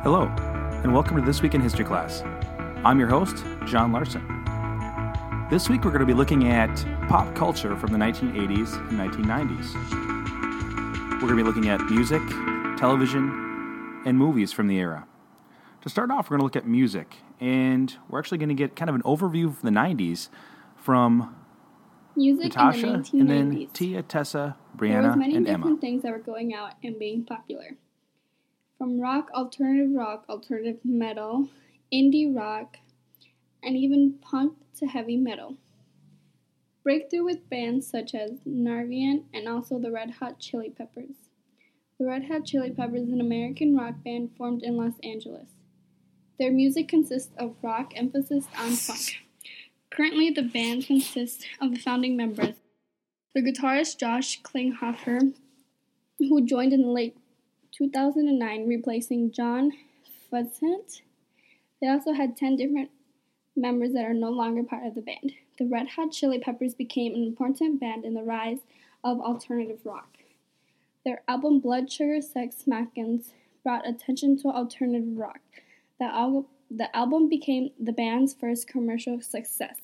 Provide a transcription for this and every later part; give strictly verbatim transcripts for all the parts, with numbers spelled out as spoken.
Hello, and welcome to This Week in History class. I'm your host, John Larson. This week we're going to be looking at pop culture from the nineteen eighties and nineteen nineties. We're going to be looking at music, television, and movies from the era. To start off, we're going to look at music, and we're actually going to get kind of an overview of the nineties from Music Natasha, in the nineteen nineties. and then Tia, Tessa, Brianna, there was many and different Emma. things that were going out and being popular. From rock, alternative rock, alternative metal, indie rock, and even punk to heavy metal. Breakthrough with bands such as Nirvana and also the Red Hot Chili Peppers. The Red Hot Chili Peppers is an American rock band formed in Los Angeles. Their music consists of rock, emphasis on funk. Currently, the band consists of the founding members. The guitarist Josh Klinghoffer, who joined in the late two thousand nine, replacing John Frusciante. They also had ten different members that are no longer part of the band. The Red Hot Chili Peppers became an important band in the rise of alternative rock. Their album Blood Sugar Sex Smackins brought attention to alternative rock. The, al- the album became the band's first commercial success.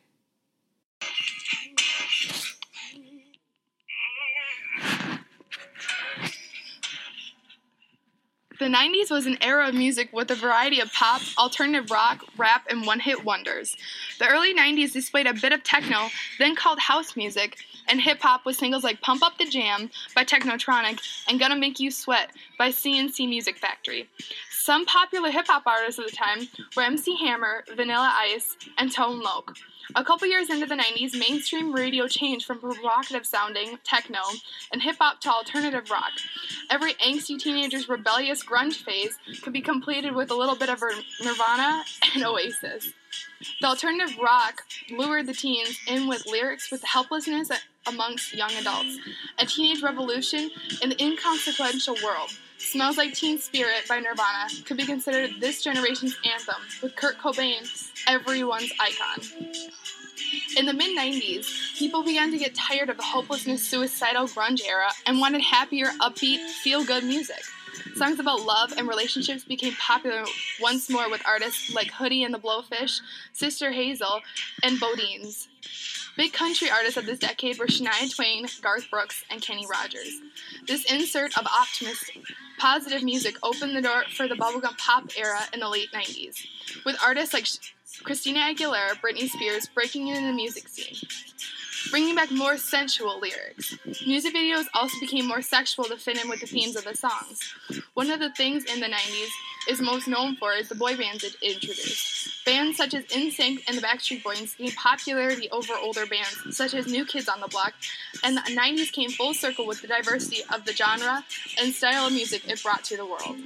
The nineties was an era of music with a variety of pop, alternative rock, rap, and one-hit wonders. The early nineties displayed a bit of techno, then called house music, and hip-hop with singles like Pump Up the Jam by Technotronic and Gonna Make You Sweat by C N C Music Factory. Some popular hip-hop artists of the time were M C Hammer, Vanilla Ice, and Tone Loc. A couple years into the nineties, mainstream radio changed from provocative-sounding techno and hip-hop to alternative rock. Every angsty teenager's rebellious grunge phase could be completed with a little bit of Nirvana and Oasis. The alternative rock lured the teens in with lyrics with helplessness amongst young adults. A teenage revolution in the inconsequential world. Smells Like Teen Spirit by Nirvana could be considered this generation's anthem, with Kurt Cobain everyone's icon. In the mid-nineties, people began to get tired of the hopelessness, suicidal grunge era and wanted happier, upbeat, feel-good music. Songs about love and relationships became popular once more with artists like Hootie and the Blowfish, Sister Hazel, and Bodines. Big country artists of this decade were Shania Twain, Garth Brooks, and Kenny Rogers. This insert of optimistic, positive music opened the door for the bubblegum pop era in the late nineties, with artists like Christina Aguilera, Britney Spears breaking into the music scene, bringing back more sensual lyrics. Music videos also became more sexual to fit in with the themes of the songs. One of the things in the nineties is most known for is the boy bands it introduced. Bands such as N Sync and the Backstreet Boys gained popularity over older bands such as New Kids on the Block, and the nineties came full circle with the diversity of the genre and style of music it brought to the world.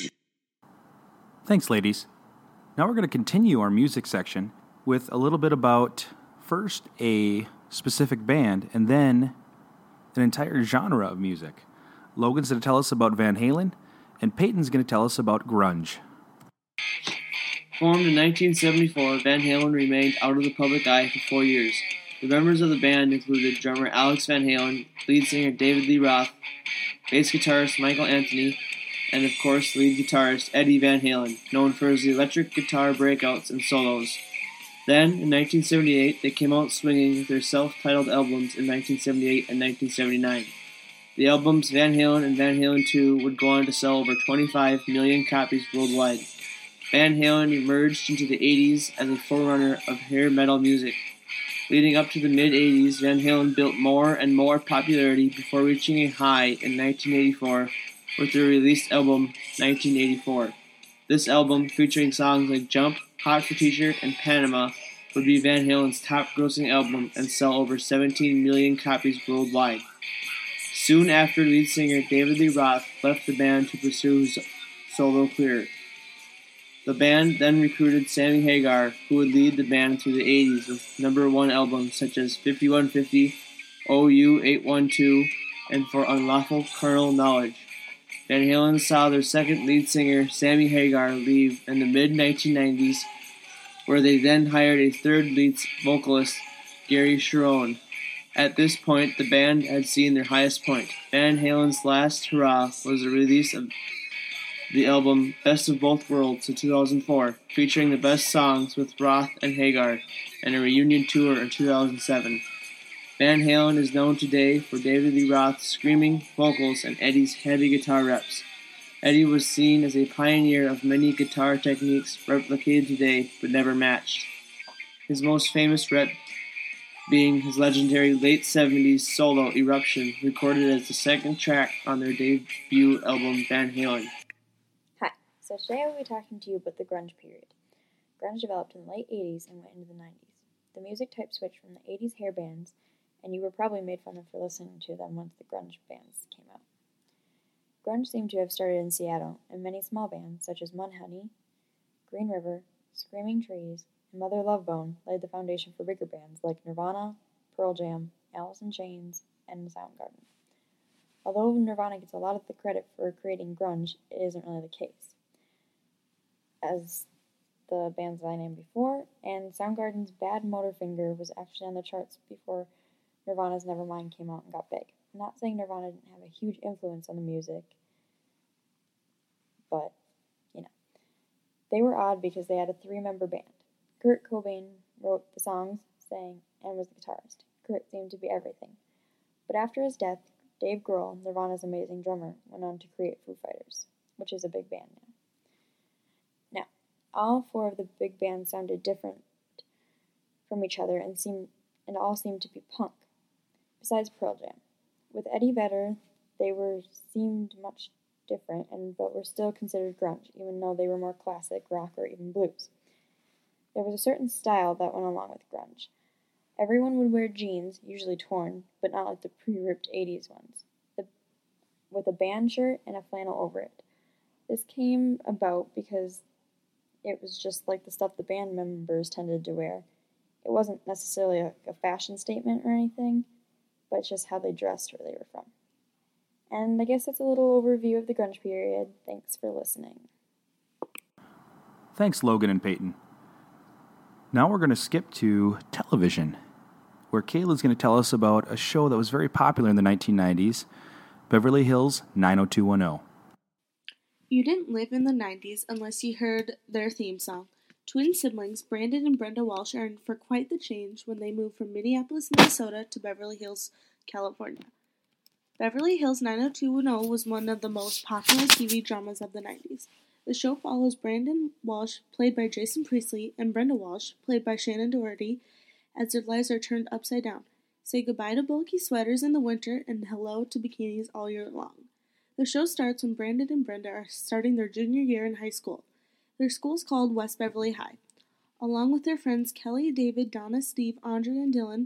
Thanks, ladies. Now we're going to continue our music section with a little bit about, first, a specific band, and then an entire genre of music. Logan's going to tell us about Van Halen, and Peyton's going to tell us about grunge. Formed in nineteen seventy-four, Van Halen remained out of the public eye for four years. The members of the band included drummer Alex Van Halen, lead singer David Lee Roth, bass guitarist Michael Anthony, and of course lead guitarist Eddie Van Halen, known for his electric guitar breakouts and solos. Then, in nineteen seventy-eight, they came out swinging with their self-titled albums in nineteen seventy-eight and nineteen seventy-nine. The albums Van Halen and Van Halen two would go on to sell over twenty-five million copies worldwide. Van Halen emerged into the eighties as a forerunner of hair metal music. Leading up to the mid-eighties, Van Halen built more and more popularity before reaching a high in nineteen eighty-four with their released album, nineteen eighty-four. This album, featuring songs like Jump, Hot for T-Shirt, and Panama, would be Van Halen's top-grossing album and sell over seventeen million copies worldwide. Soon after, lead singer David Lee Roth left the band to pursue his solo career. The band then recruited Sammy Hagar, who would lead the band through the eighties with number one albums such as fifty-one fifty, O U eight one two, and For Unlawful Carnal Knowledge. Van Halen saw their second lead singer, Sammy Hagar, leave in the mid nineteen nineties, where they then hired a third lead vocalist, Gary Cherone. At this point, the band had seen their highest point. Van Halen's last hurrah was the release of the album Best of Both Worlds in two thousand four, featuring the best songs with Roth and Hagar, and a reunion tour in two thousand seven. Van Halen is known today for David Lee Roth's screaming vocals and Eddie's heavy guitar reps. Eddie was seen as a pioneer of many guitar techniques replicated today but never matched. His most famous rep being his legendary late seventies solo Eruption, recorded as the second track on their debut album Van Halen. Hi, so today I will be talking to you about the grunge period. Grunge developed in the late eighties and went into the nineties. The music type switched from the eighties hair bands, and you were probably made fun of for listening to them once the grunge bands came out. Grunge seemed to have started in Seattle, and many small bands, such as Mudhoney, Green River, Screaming Trees, and Mother Love Bone, laid the foundation for bigger bands like Nirvana, Pearl Jam, Alice in Chains, and Soundgarden. Although Nirvana gets a lot of the credit for creating grunge, it isn't really the case, as the bands I named before, and Soundgarden's Bad Motorfinger was actually on the charts before Nirvana's Nevermind came out and got big. I'm not saying Nirvana didn't have a huge influence on the music, but, you know. They were odd because they had a three-member band. Kurt Cobain wrote the songs, sang, and was the guitarist. Kurt seemed to be everything. But after his death, Dave Grohl, Nirvana's amazing drummer, went on to create Foo Fighters, which is a big band now. Now, all four of the big bands sounded different from each other and seemed and all seemed to be punk, besides Pearl Jam. With Eddie Vedder, they were seemed much different, and but were still considered grunge, even though they were more classic rock or even blues. There was a certain style that went along with grunge. Everyone would wear jeans, usually torn, but not like the pre-ripped eighties ones, the, with a band shirt and a flannel over it. This came about because it was just like the stuff the band members tended to wear. It wasn't necessarily a, a fashion statement or anything, but just how they dressed where they were from. And I guess that's a little overview of the grunge period. Thanks for listening. Thanks, Logan and Peyton. Now we're going to skip to television, where Kayla's going to tell us about a show that was very popular in the nineteen nineties, Beverly Hills nine oh two one oh. You didn't live in the nineties unless you heard their theme song. Twin siblings Brandon and Brenda Walsh are in for quite the change when they moved from Minneapolis, Minnesota to Beverly Hills, California. Beverly Hills nine oh two one oh was one of the most popular T V dramas of the nineties. The show follows Brandon Walsh, played by Jason Priestley, and Brenda Walsh, played by Shannon Doherty, as their lives are turned upside down. Say goodbye to bulky sweaters in the winter and hello to bikinis all year long. The show starts when Brandon and Brenda are starting their junior year in high school. Their school is called West Beverly High. Along with their friends Kelly, David, Donna, Steve, Andre, and Dylan,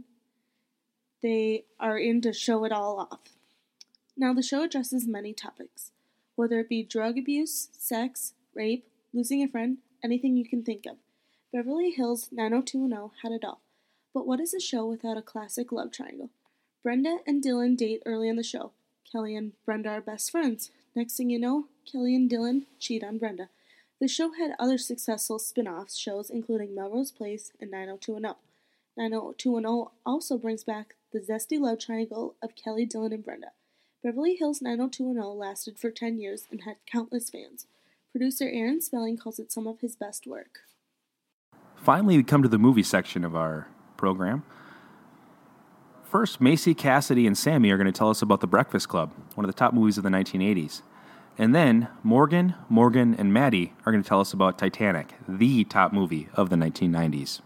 they are in to show it all off. Now, the show addresses many topics, whether it be drug abuse, sex, rape, losing a friend, anything you can think of. Beverly Hills nine oh two one oh had it all. But what is a show without a classic love triangle? Brenda and Dylan date early in the show. Kelly and Brenda are best friends. Next thing you know, Kelly and Dylan cheat on Brenda. The show had other successful spin-off shows, including Melrose Place and nine oh two one oh. nine oh two one oh also brings back the zesty love triangle of Kelly, Dylan, and Brenda. Beverly Hills nine oh two one oh lasted for ten years and had countless fans. Producer Aaron Spelling calls it some of his best work. Finally, we come to the movie section of our program. First, Macy, Cassidy, and Sammy are going to tell us about The Breakfast Club, one of the top movies of the nineteen eighties. And then Morgan, Morgan, and Maddie are going to tell us about Titanic, the top movie of the nineteen nineties.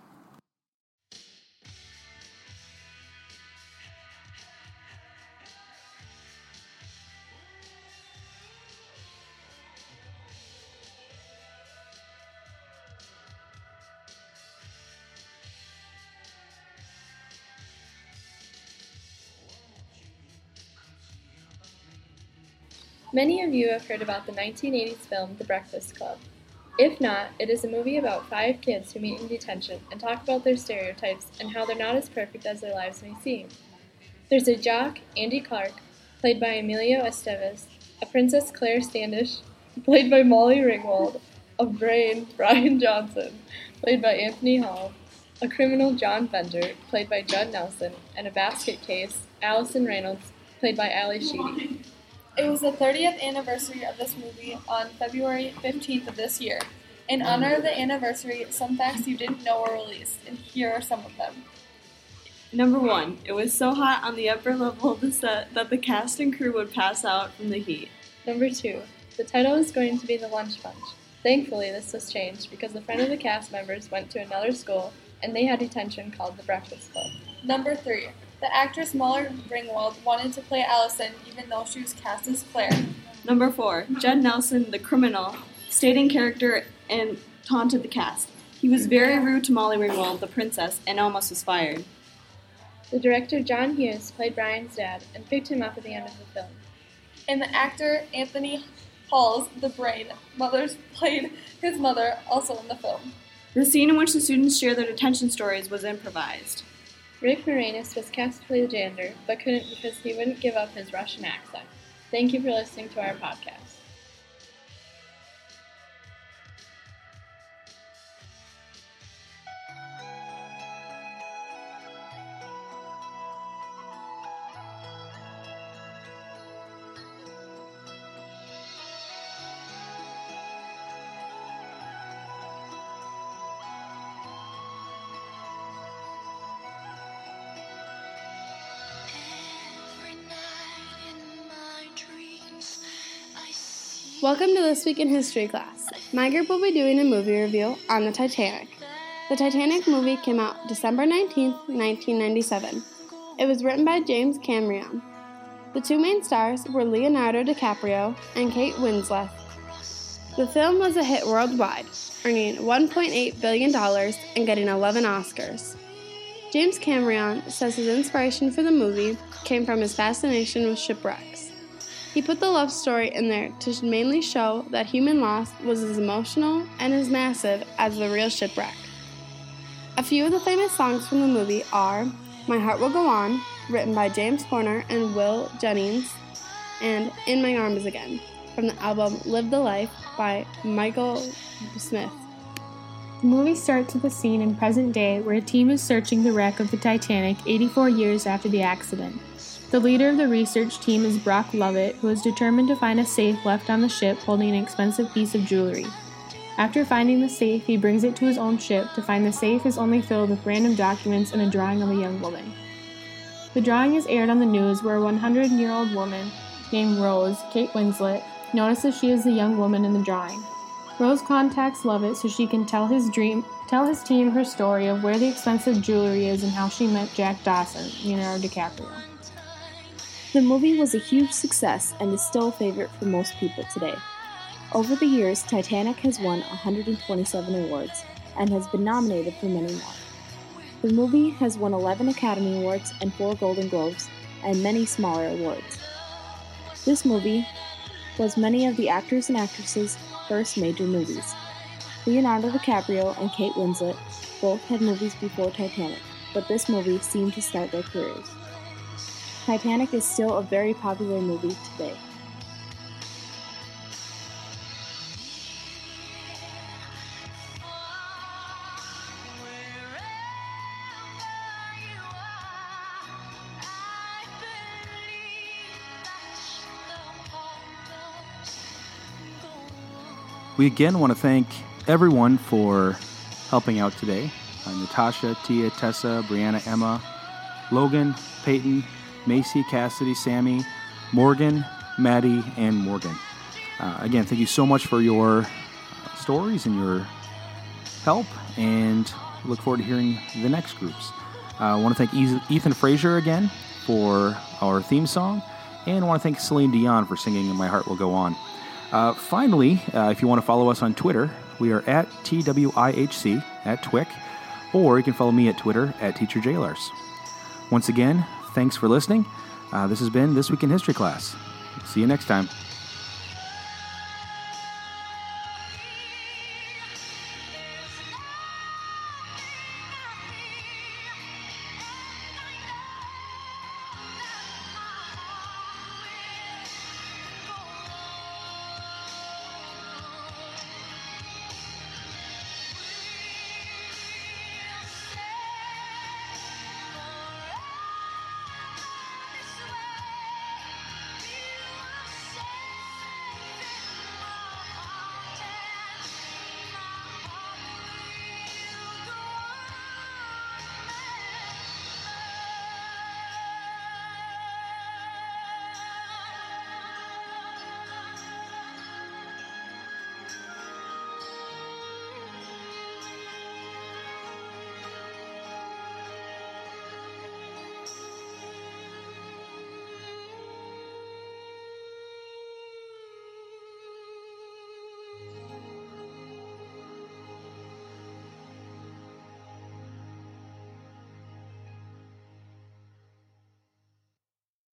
Many of you have heard about the nineteen eighties film The Breakfast Club. If not, it is a movie about five kids who meet in detention and talk about their stereotypes and how they're not as perfect as their lives may seem. There's a jock, Andy Clark, played by Emilio Estevez, a Princess Claire Standish, played by Molly Ringwald, a brain, Brian Johnson, played by Anthony Hall, a criminal, John Bender, played by Judd Nelson, and a basket case, Allison Reynolds, played by Ali Sheedy. It was the thirtieth anniversary of this movie on February fifteenth of this year. In honor of the anniversary, some facts you didn't know were released, and here are some of them. Number one, it was so hot on the upper level of the set that the cast and crew would pass out from the heat. Number two, the title was going to be The Lunch Bunch. Thankfully, this was changed because a friend of the cast members went to another school and they had detention called the Breakfast Club. Number three, the actress Molly Ringwald wanted to play Allison even though she was cast as Claire. Number four, Judd Nelson, the criminal, stayed in character and taunted the cast. He was very rude to Molly Ringwald, the princess, and almost was fired. The director John Hughes played Brian's dad and picked him up at the end of the film. And the actor Anthony Halls, the brain, mothers played his mother, also in the film. The scene in which the students share their detention stories was improvised. Rick Moranis was cast to play the janitor, but couldn't because he wouldn't give up his Russian accent. Thank you for listening to our podcast. Welcome to This Week in History class. My group will be doing a movie review on the Titanic. The Titanic movie came out December nineteenth, nineteen ninety-seven. It was written by James Cameron. The two main stars were Leonardo DiCaprio and Kate Winslet. The film was a hit worldwide, earning one point eight billion dollars and getting eleven Oscars. James Cameron says his inspiration for the movie came from his fascination with shipwrecks. He put the love story in there to mainly show that human loss was as emotional and as massive as the real shipwreck. A few of the famous songs from the movie are My Heart Will Go On, written by James Horner and Will Jennings, and In My Arms Again, from the album Live the Life by Michael Smith. The movie starts with a scene in present day where a team is searching the wreck of the Titanic eighty-four years after the accident. The leader of the research team is Brock Lovett, who is determined to find a safe left on the ship holding an expensive piece of jewelry. After finding the safe, he brings it to his own ship to find the safe is only filled with random documents and a drawing of a young woman. The drawing is aired on the news where a one hundred year old woman named Rose, Kate Winslet, notices she is the young woman in the drawing. Rose contacts Lovett so she can tell his dream, tell his team her story of where the expensive jewelry is and how she met Jack Dawson, Leonardo DiCaprio. The movie was a huge success and is still a favorite for most people today. Over the years, Titanic has won one hundred twenty-seven awards and has been nominated for many more. The movie has won eleven Academy Awards and four Golden Globes and many smaller awards. This movie was many of the actors and actresses' first major movies. Leonardo DiCaprio and Kate Winslet both had movies before Titanic, but this movie seemed to start their careers. Titanic is still a very popular movie today. We again want to thank everyone for helping out today. Uh, Natasha, Tia, Tessa, Brianna, Emma, Logan, Peyton, Macy, Cassidy, Sammy, Morgan, Maddie, and Morgan. Uh, again, thank you so much for your uh, stories and your help, and look forward to hearing the next groups. Uh, I want to thank Ethan Frazier again for our theme song, and I want to thank Celine Dion for singing My Heart Will Go On. Uh, finally, uh, if you want to follow us on Twitter, we are at T W I H C, at Twic, or you can follow me at Twitter at Teacher J Lars. Once again, thanks for listening. Uh, this has been This Week in History class. See you next time.